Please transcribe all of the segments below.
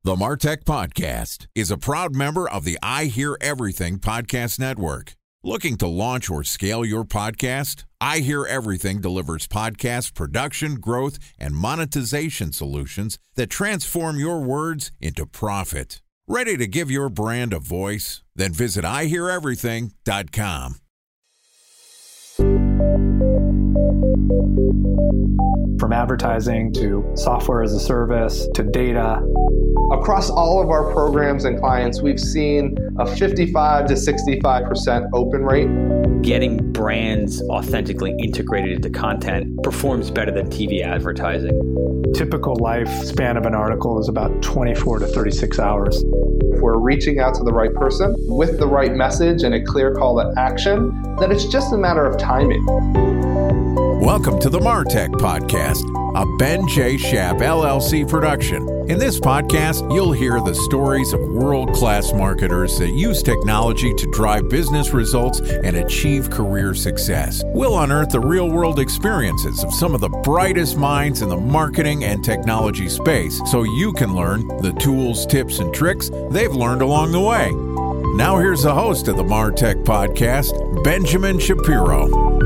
The MarTech Podcast is a proud member of the I Hear Everything Podcast Network. Looking to launch or scale your podcast? I Hear Everything delivers podcast production, growth, and monetization solutions that transform your words into profit. Ready to give your brand a voice? Then visit iheareverything.com. From advertising to software as a service to data. Across all of our programs and clients, we've seen a 55 to 65% open rate. Getting brands authentically integrated into content performs better than TV advertising. Typical lifespan of an article is about 24 to 36 hours. If we're reaching out to the right person with the right message and a clear call to action, then it's just a matter of timing. Welcome to the MarTech Podcast, a Ben J. Schaap LLC production. In this podcast, you'll hear the stories of world-class marketers that use technology to drive business results and achieve career success. We'll unearth the real-world experiences of some of the brightest minds in the marketing and technology space so you can learn the tools, tips, and tricks they've learned along the way. Now here's the host of the MarTech Podcast, Benjamin Shapiro.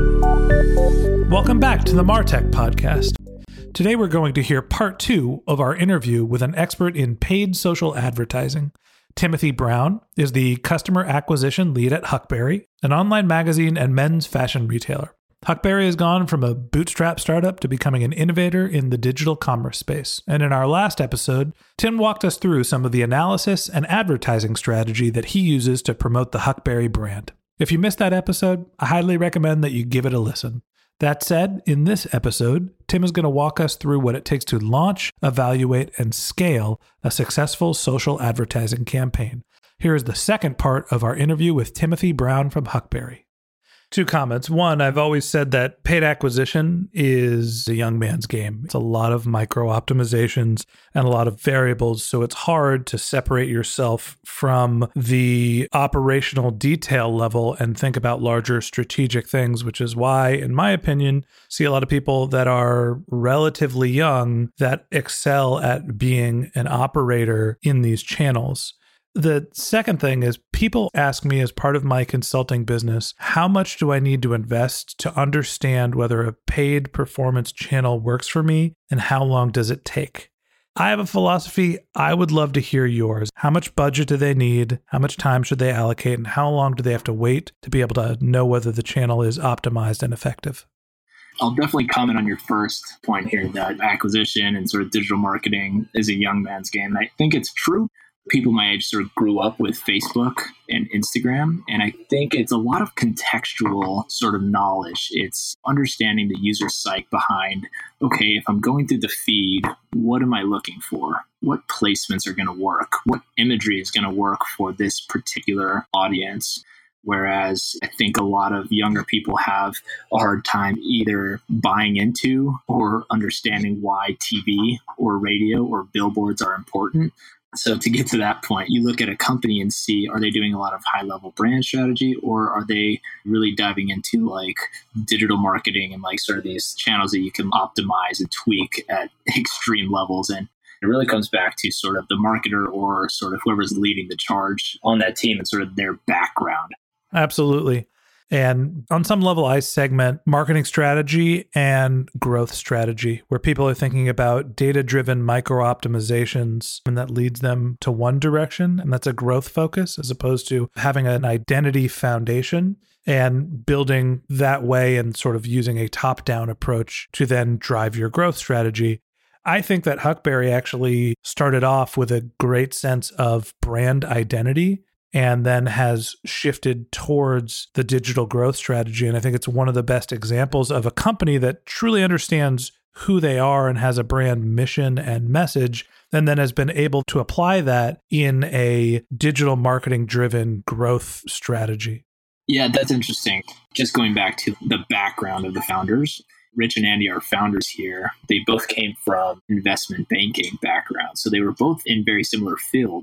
Welcome back to the MarTech Podcast. Today we're going to hear part 2 of our interview with an expert in paid social advertising. Timothy Brown is the customer acquisition lead at Huckberry, an online magazine and men's fashion retailer. Huckberry has gone from a bootstrap startup to becoming an innovator in the digital commerce space. And in our last episode, Tim walked us through some of the analysis and advertising strategy that he uses to promote the Huckberry brand. If you missed that episode, I highly recommend that you give it a listen. That said, in this episode, Tim is going to walk us through what it takes to launch, evaluate, and scale a successful social advertising campaign. Here is the second part of our interview with Timothy Brown from Huckberry. 2 comments. One, I've always said that paid acquisition is a young man's game. It's a lot of micro optimizations and a lot of variables, so it's hard to separate yourself from the operational detail level and think about larger strategic things, which is why, in my opinion, see a lot of people that are relatively young that excel at being an operator in these channels. The second thing is people ask me as part of my consulting business, how much do I need to invest to understand whether a paid performance channel works for me and how long does it take? I have a philosophy. I would love to hear yours. How much budget do they need? How much time should they allocate? And how long do they have to wait to be able to know whether the channel is optimized and effective? I'll definitely comment on your first point here that acquisition and sort of digital marketing is a young man's game. And I think it's true. People my age sort of grew up with Facebook and Instagram, and I think it's a lot of contextual sort of knowledge. It's understanding the user psyche behind, okay, if I'm going through the feed, what am I looking for? What placements are going to work? What imagery is going to work for this particular audience? Whereas I think a lot of younger people have a hard time either buying into or understanding why TV or radio or billboards are important. So to get to that point, you look at a company and see, are they doing a lot of high-level brand strategy, or are they really diving into like digital marketing and like sort of these channels that you can optimize and tweak at extreme levels? And it really comes back to sort of the marketer or sort of whoever's leading the charge on that team and sort of their background. Absolutely. And on some level, I segment marketing strategy and growth strategy, where people are thinking about data-driven micro-optimizations, and that leads them to one direction, and that's a growth focus, as opposed to having an identity foundation and building that way and sort of using a top-down approach to then drive your growth strategy. I think that Huckberry actually started off with a great sense of brand identity and then has shifted towards the digital growth strategy. And I think it's one of the best examples of a company that truly understands who they are and has a brand mission and message, and then has been able to apply that in a digital marketing driven growth strategy. Yeah, that's interesting. Just going back to the background of the founders, Rich and Andy are founders here. They both came from investment banking backgrounds. So they were both in very similar fields,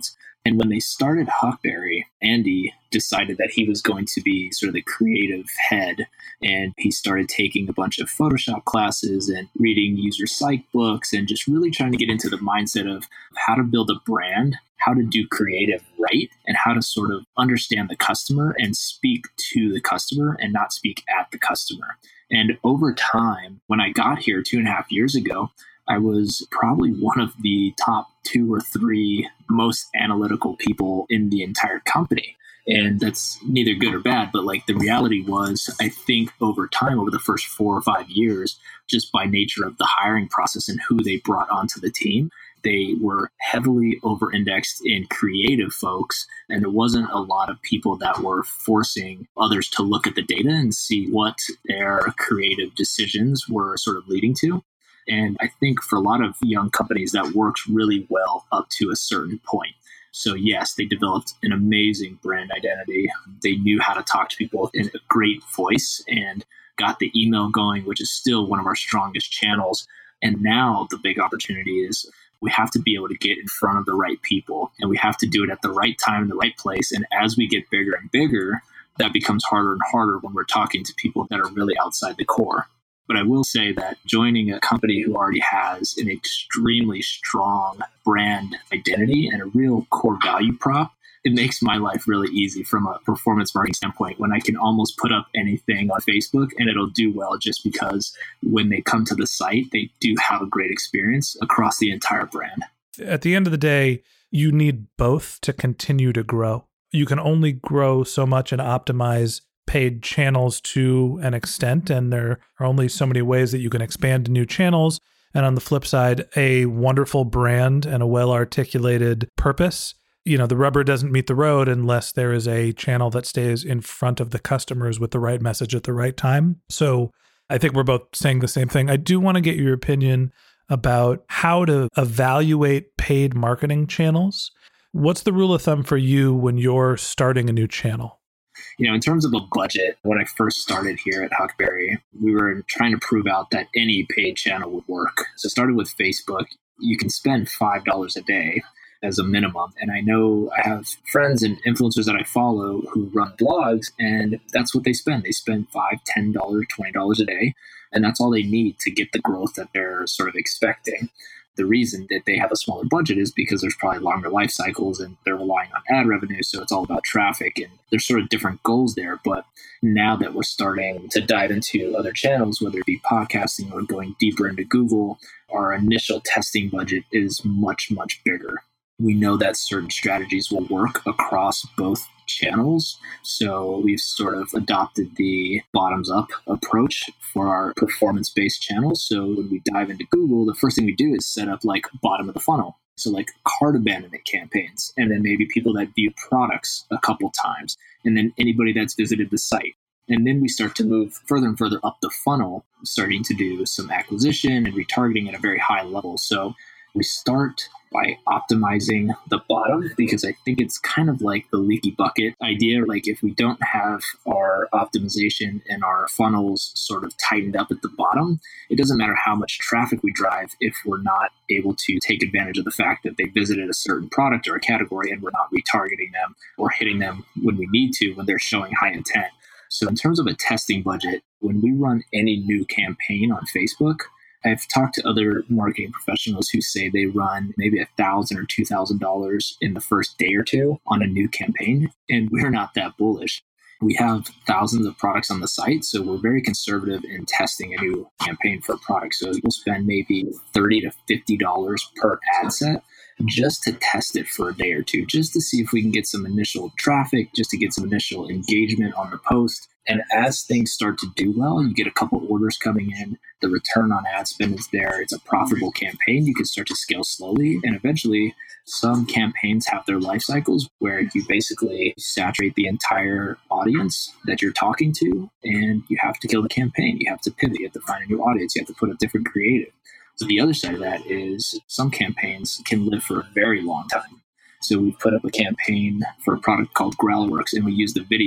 And when they started Huckberry, Andy decided that he was going to be sort of the creative head. And he started taking a bunch of Photoshop classes and reading user psych books and just really trying to get into the mindset of how to build a brand, how to do creative right, and how to sort of understand the customer and speak to the customer and not speak at the customer. And over time, when I got here 2.5 years ago, I was probably one of the top 2 or 3 most analytical people in the entire company. And that's neither good or bad, but like the reality was, I think over time, over the first 4 or 5 years, just by nature of the hiring process and who they brought onto the team, they were heavily over-indexed in creative folks. And there wasn't a lot of people that were forcing others to look at the data and see what their creative decisions were sort of leading to. And I think for a lot of young companies, that works really well up to a certain point. So yes, they developed an amazing brand identity. They knew how to talk to people in a great voice and got the email going, which is still one of our strongest channels. And now the big opportunity is we have to be able to get in front of the right people, and we have to do it at the right time in the right place. And as we get bigger and bigger, that becomes harder and harder when we're talking to people that are really outside the core. But I will say that joining a company who already has an extremely strong brand identity and a real core value prop, it makes my life really easy from a performance marketing standpoint when I can almost put up anything on Facebook and it'll do well just because when they come to the site, they do have a great experience across the entire brand. At the end of the day, you need both to continue to grow. You can only grow so much and optimize paid channels to an extent, and there are only so many ways that you can expand to new channels. And on the flip side, a wonderful brand and a well-articulated purpose. You know, the rubber doesn't meet the road unless there is a channel that stays in front of the customers with the right message at the right time. So I think we're both saying the same thing. I do want to get your opinion about how to evaluate paid marketing channels. What's the rule of thumb for you when you're starting a new channel? You know, in terms of a budget, when I first started here at Huckberry, we were trying to prove out that any paid channel would work. So I started with Facebook. You can spend $5 a day as a minimum. And I know I have friends and influencers that I follow who run blogs, and that's what they spend. They spend $5, $10, $20 a day, and that's all they need to get the growth that they're sort of expecting. The reason that they have a smaller budget is because there's probably longer life cycles and they're relying on ad revenue. So it's all about traffic, and there's sort of different goals there. But now that we're starting to dive into other channels, whether it be podcasting or going deeper into Google, our initial testing budget is much, much bigger. We know that certain strategies will work across both channels. So we've sort of adopted the bottoms-up approach for our performance-based channels. So when we dive into Google, the first thing we do is set up like bottom of the funnel. So like cart abandonment campaigns, and then maybe people that view products a couple times, and then anybody that's visited the site. And then we start to move further and further up the funnel, starting to do some acquisition and retargeting at a very high level. So we start by optimizing the bottom, because I think it's kind of like the leaky bucket idea. Like if we don't have our optimization and our funnels sort of tightened up at the bottom, it doesn't matter how much traffic we drive if we're not able to take advantage of the fact that they visited a certain product or a category and we're not retargeting them or hitting them when we need to when they're showing high intent. So in terms of a testing budget, when we run any new campaign on Facebook, I've talked to other marketing professionals who say they run maybe $1,000 or $2,000 in the first day or two on a new campaign, and we're not that bullish. We have thousands of products on the site, so we're very conservative in testing a new campaign for a product. So we'll spend maybe $30 to $50 per ad set just to test it for a day or two, just to see if we can get some initial traffic, just to get some initial engagement on the post. And as things start to do well, you get a couple orders coming in, the return on ad spend is there, it's a profitable campaign, you can start to scale slowly. And eventually, some campaigns have their life cycles where you basically saturate the entire audience that you're talking to, and you have to kill the campaign. You have to pivot, you have to find a new audience, you have to put a different creative. So the other side of that is some campaigns can live for a very long time. So we've put up a campaign for a product called Growlerworks, and we use the video.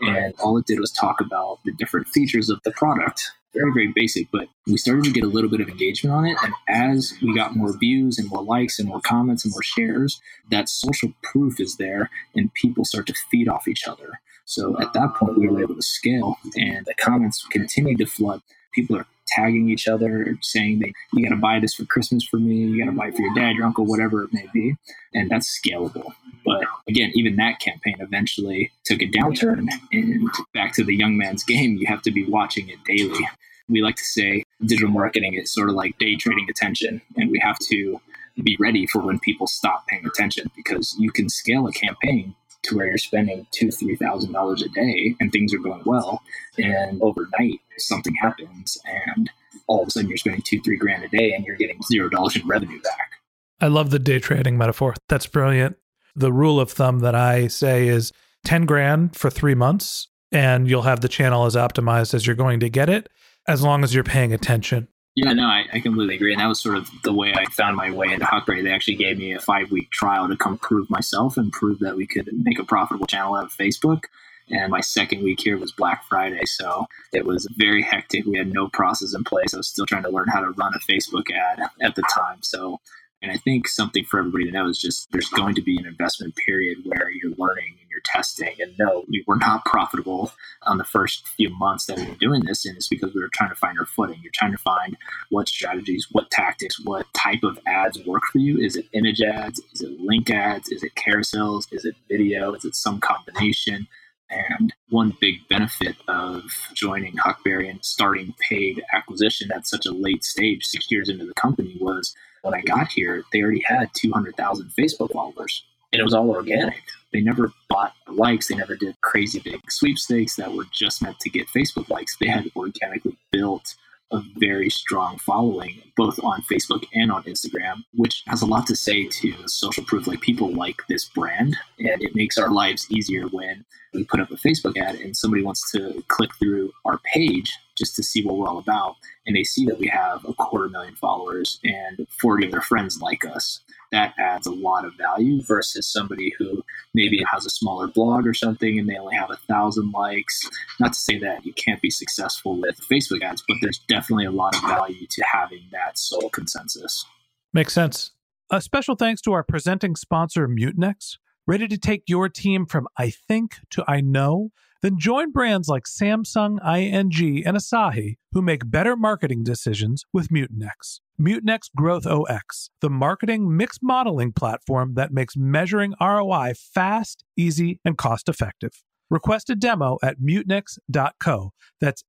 And all it did was talk about the different features of the product. Very, very basic, but we started to get a little bit of engagement on it. And as we got more views and more likes and more comments and more shares, that social proof is there and people start to feed off each other. So at that point, we were able to scale and the comments continued to flood. People are tagging each other, saying that you got to buy this for Christmas for me, you got to buy it for your dad, your uncle, whatever it may be. And that's scalable. But again, even that campaign eventually took a downturn. And back to the young man's game, you have to be watching it daily. We like to say digital marketing is sort of like day trading attention. And we have to be ready for when people stop paying attention, because you can scale a campaign to where you're spending $2,000, $3,000 a day and things are going well. And overnight, something happens and all of a sudden you're spending $2,000-$3,000 a day and you're getting $0 in revenue back. I love the day trading metaphor. That's brilliant. The rule of thumb that I say is 10 grand for 3 months and you'll have the channel as optimized as you're going to get it, as long as you're paying attention. Yeah, no, I completely agree. And that was sort of the way I found my way into Huckberry. They actually gave me a 5-week trial to come prove myself and prove that we could make a profitable channel out of Facebook. And my second week here was Black Friday. So it was very hectic. We had no process in place. I was still trying to learn how to run a Facebook ad at the time. So, and I think something for everybody to know is just there's going to be an investment period where you're learning and you're testing. And no, we were not profitable on the first few months that we were doing this. And it's because we were trying to find our footing. You're trying to find what strategies, what tactics, what type of ads work for you. Is it image ads? Is it link ads? Is it carousels? Is it video? Is it some combination? And one big benefit of joining Huckberry and starting paid acquisition at such a late stage, 6 years into the company, was when I got here, they already had 200,000 Facebook followers. And it was all organic. They never bought likes. They never did crazy big sweepstakes that were just meant to get Facebook likes. They had organically built a very strong following, both on Facebook and on Instagram, which has a lot to say to social proof. Like, people like this brand, and it makes our lives easier when we put up a Facebook ad and somebody wants to click through our page just to see what we're all about. And they see that we have 250,000 followers and 40 of their friends like us. That adds a lot of value versus somebody who maybe has a smaller blog or something and they only have 1,000 likes. Not to say that you can't be successful with Facebook ads, but there's definitely a lot of value to having that sole consensus. Makes sense. A special thanks to our presenting sponsor, Mutinex. Ready to take your team from I think to I know? Then join brands like Samsung, ING, and Asahi who make better marketing decisions with Mutinex. Mutinex Growth OX, the marketing mix modeling platform that makes measuring ROI fast, easy, and cost-effective. Request a demo at mutinex.co. That's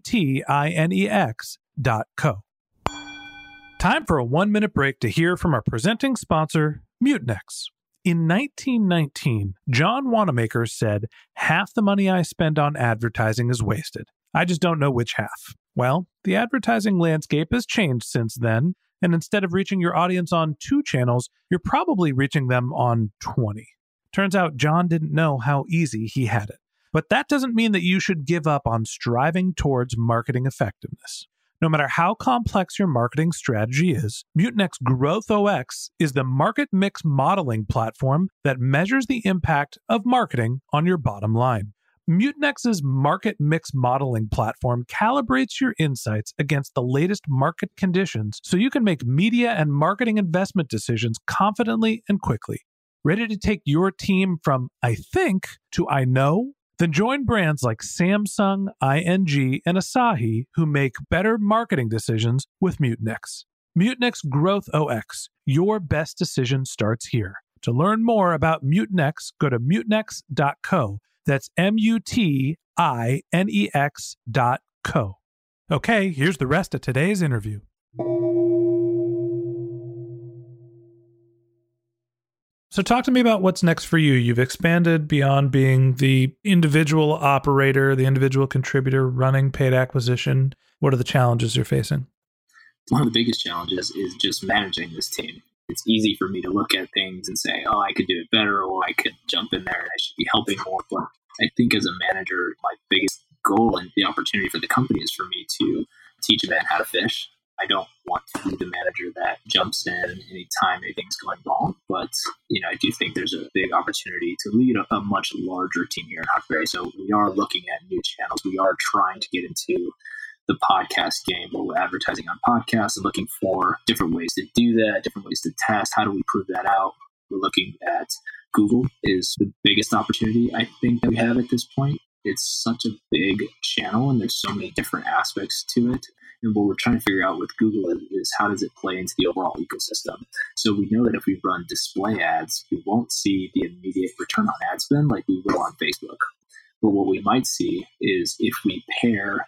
MUTINEX.co. Time for a 1-minute break to hear from our presenting sponsor, Mutinex. In 1919, John Wanamaker said, "Half the money I spend on advertising is wasted. I just don't know which half." Well, the advertising landscape has changed since then, and instead of reaching your audience on 2 channels, you're probably reaching them on 20. Turns out John didn't know how easy he had it. But that doesn't mean that you should give up on striving towards marketing effectiveness. No matter how complex your marketing strategy is, Mutinex Growth OX is the market mix modeling platform that measures the impact of marketing on your bottom line. Mutinex's market mix modeling platform calibrates your insights against the latest market conditions so you can make media and marketing investment decisions confidently and quickly. Ready to take your team from I think to I know? Then join brands like Samsung, ING, and Asahi who make better marketing decisions with Mutinex. Mutinex Growth OX. Your best decision starts here. To learn more about Mutinex, go to mutinex.co. That's MUTINEX.co. Okay, here's the rest of today's interview. So talk to me about what's next for you. You've expanded beyond being the individual operator, the individual contributor running paid acquisition. What are the challenges you're facing? One of the biggest challenges is just managing this team. It's easy for me to look at things and say, oh, I could do it better, or I could jump in there and I should be helping more. But I think as a manager, my biggest goal and the opportunity for the company is for me to teach a man how to fish. I don't want to be the manager that jumps in anytime anything's going wrong. But, I do think there's a big opportunity to lead a much larger team here in Huckberry. So we are looking at new channels. We are trying to get into the podcast game where we're advertising on podcasts and looking for different ways to do that, different ways to test. How do we prove that out? We're looking at Google is the biggest opportunity I think that we have at this point. It's such a big channel and there's so many different aspects to it. And what we're trying to figure out with Google is how does it play into the overall ecosystem? So we know that if we run display ads, we won't see the immediate return on ad spend like we will on Facebook. But what we might see is if we pair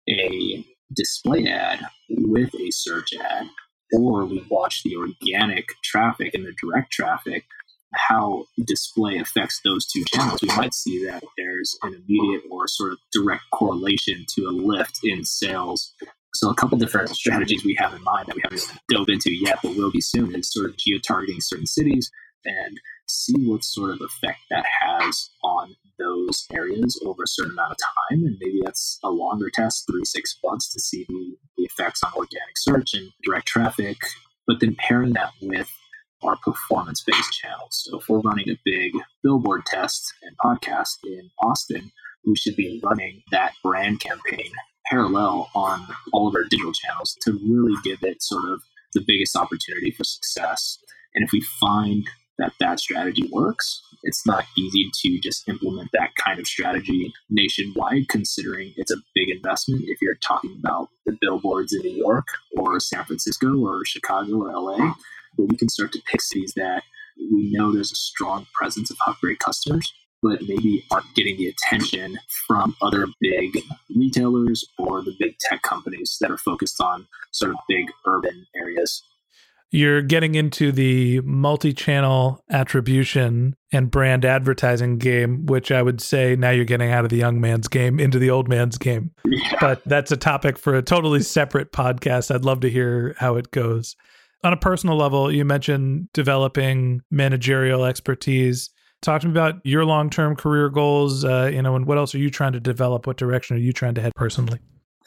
a display ad with a search ad, or we watch the organic traffic and the direct traffic, how display affects those two channels, we might see that there's an immediate or sort of direct correlation to a lift in sales. So a couple different strategies we have in mind that we haven't dove into yet, but will be soon, is sort of geo-targeting certain cities and see what sort of effect that has on those areas over a certain amount of time. And maybe that's a longer test, 3-6 months, to see the effects on organic search and direct traffic, but then pairing that with our performance-based channels. So if we're running a big billboard test and podcast in Austin, we should be running that brand campaign parallel on all of our digital channels to really give it sort of the biggest opportunity for success. And if we find that strategy works, it's not easy to just implement that kind of strategy nationwide, considering it's a big investment if you're talking about the billboards in New York or San Francisco or Chicago or LA. But we can start to pick cities that we know there's a strong presence of Huckberry customers, but maybe aren't getting the attention from other big retailers or the big tech companies that are focused on sort of big urban areas. You're getting into the multi-channel attribution and brand advertising game, which I would say now you're getting out of the young man's game into the old man's game. Yeah. But that's a topic for a totally separate podcast. I'd love to hear how it goes. On a personal level, you mentioned developing managerial expertise. Talk to me about your long-term career goals, and what else are you trying to develop? What direction are you trying to head personally?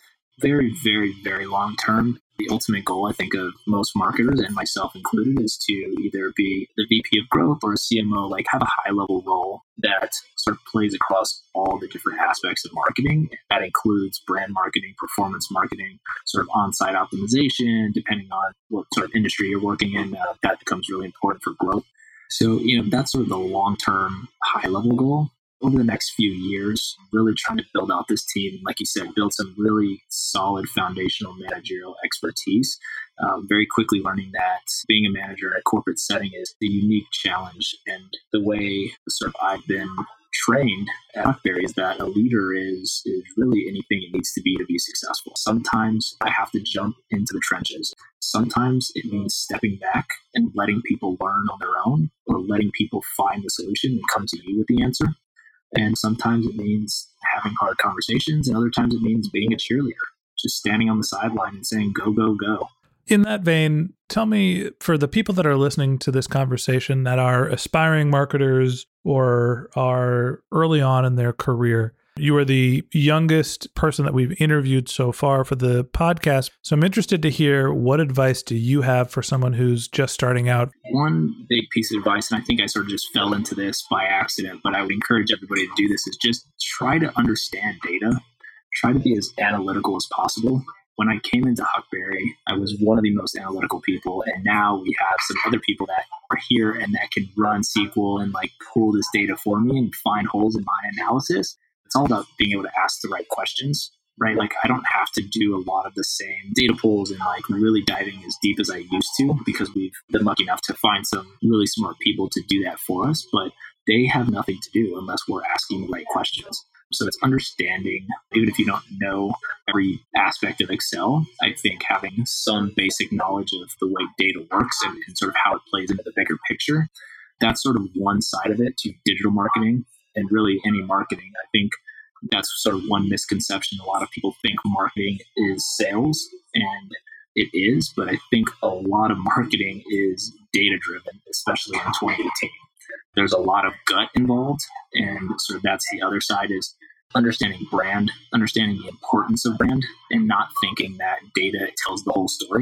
Very, very, very long-term. The ultimate goal, I think, of most marketers, and myself included, is to either be the VP of growth or a CMO, like have a high-level role that sort of plays across all the different aspects of marketing. That includes brand marketing, performance marketing, sort of on-site optimization, depending on what sort of industry you're working in. That becomes really important for growth. So, that's sort of the long-term high-level goal. Over the next few years, really trying to build out this team. Like you said, build some really solid foundational managerial expertise. Very quickly learning that being a manager in a corporate setting is a unique challenge. And the way sort of I've been trained at Huckberry is that a leader is really anything it needs to be successful. Sometimes I have to jump into the trenches. Sometimes it means stepping back and letting people learn on their own, or letting people find the solution and come to you with the answer. And sometimes it means having hard conversations, and other times it means being a cheerleader, just standing on the sideline and saying, go, go, go. In that vein, tell me, for the people that are listening to this conversation that are aspiring marketers or are early on in their career, you are the youngest person that we've interviewed so far for the podcast. So I'm interested to hear, what advice do you have for someone who's just starting out? One big piece of advice, and I think I sort of just fell into this by accident, but I would encourage everybody to do this, is just try to understand data. Try to be as analytical as possible. When I came into Huckberry, I was one of the most analytical people, and now we have some other people that are here and that can run SQL and pull this data for me and find holes in my analysis. It's all about being able to ask the right questions, right? I don't have to do a lot of the same data pulls and really diving as deep as I used to, because we've been lucky enough to find some really smart people to do that for us, but they have nothing to do unless we're asking the right questions. So it's understanding, even if you don't know every aspect of Excel, I think having some basic knowledge of the way data works and sort of how it plays into the bigger picture, that's sort of one side of it to digital marketing. And really any marketing, I think that's sort of one misconception. A lot of people think marketing is sales, and it is, but I think a lot of marketing is data-driven, especially in 2018. There's a lot of gut involved, and sort of that's the other side, is understanding brand, understanding the importance of brand, and not thinking that data tells the whole story.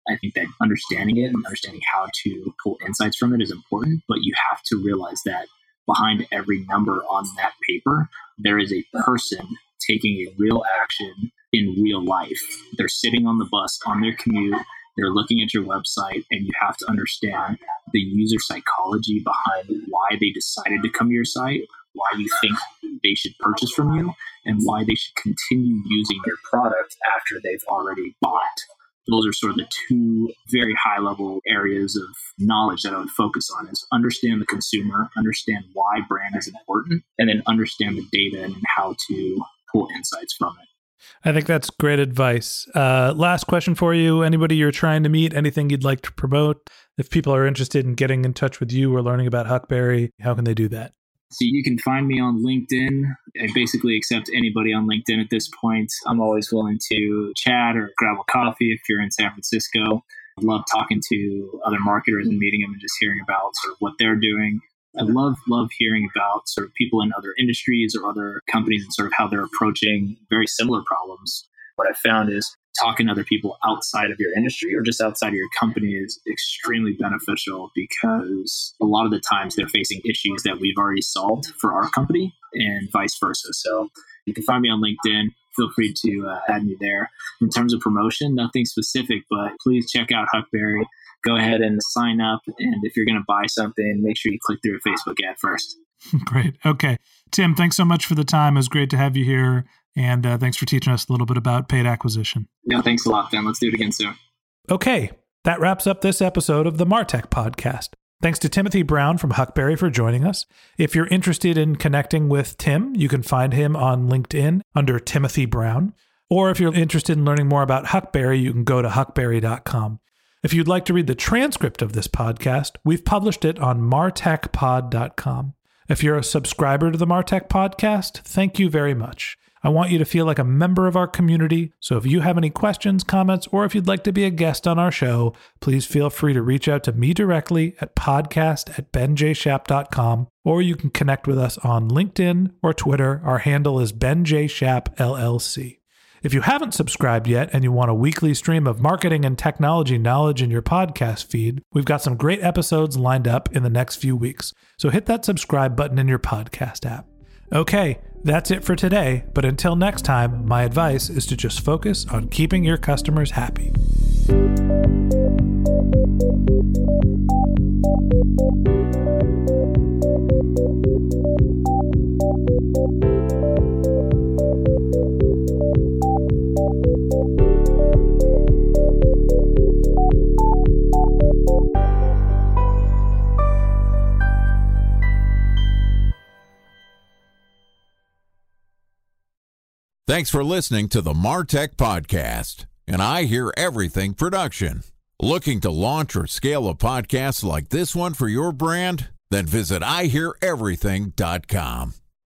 I think that understanding it and understanding how to pull insights from it is important, but you have to realize that behind every number on that paper, there is a person taking a real action in real life. They're sitting on the bus on their commute, they're looking at your website, and you have to understand the user psychology behind why they decided to come to your site, why you think they should purchase from you, and why they should continue using your product after they've already bought. Those are sort of the two very high-level areas of knowledge that I would focus on: is understand the consumer, understand why brand is important, and then understand the data and how to pull insights from it. I think that's great advice. Last question for you. Anybody you're trying to meet, anything you'd like to promote? If people are interested in getting in touch with you or learning about Huckberry, how can they do that? So you can find me on LinkedIn. I basically accept anybody on LinkedIn at this point. I'm always willing to chat or grab a coffee if you're in San Francisco. I love talking to other marketers and meeting them and just hearing about sort of what they're doing. I love hearing about sort of people in other industries or other companies and sort of how they're approaching very similar problems. What I found is talking to other people outside of your industry or just outside of your company is extremely beneficial, because a lot of the times they're facing issues that we've already solved for our company and vice versa. So you can find me on LinkedIn. Feel free to add me there. In terms of promotion, nothing specific, but please check out Huckberry. Go ahead and sign up. And if you're going to buy something, make sure you click through a Facebook ad first. Great. Okay. Tim, thanks so much for the time. It was great to have you here. And thanks for teaching us a little bit about paid acquisition. Yeah, thanks a lot, Ben. Let's do it again soon. Okay. That wraps up this episode of the Martech Podcast. Thanks to Timothy Brown from Huckberry for joining us. If you're interested in connecting with Tim, you can find him on LinkedIn under Timothy Brown. Or if you're interested in learning more about Huckberry, you can go to huckberry.com. If you'd like to read the transcript of this podcast, we've published it on martechpod.com. If you're a subscriber to the Martech Podcast, thank you very much. I want you to feel like a member of our community, so if you have any questions, comments, or if you'd like to be a guest on our show, please feel free to reach out to me directly at podcast@benjshap.com, or you can connect with us on LinkedIn or Twitter. Our handle is benjshap_LLC. If you haven't subscribed yet and you want a weekly stream of marketing and technology knowledge in your podcast feed, we've got some great episodes lined up in the next few weeks. So hit that subscribe button in your podcast app. Okay, that's it for today, but until next time, my advice is to just focus on keeping your customers happy. Thanks for listening to the Martech Podcast, an I Hear Everything production. Looking to launch or scale a podcast like this one for your brand? Then visit iheareverything.com.